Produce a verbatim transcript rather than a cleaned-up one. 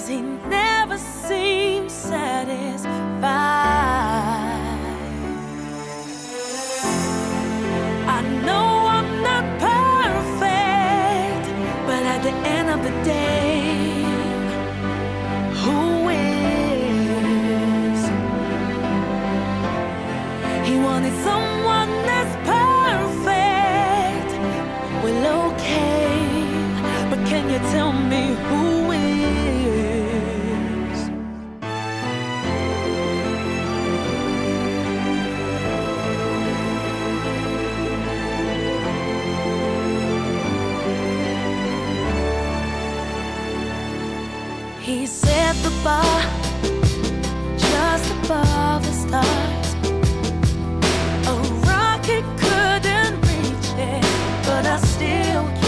he never seems satisfied. I know I'm not perfect, but at the end of the day, who is? He wanted someone that's perfect. Well, okay, but can you tell me who is? He set the bar just above the stars. A rocket couldn't reach it, but I still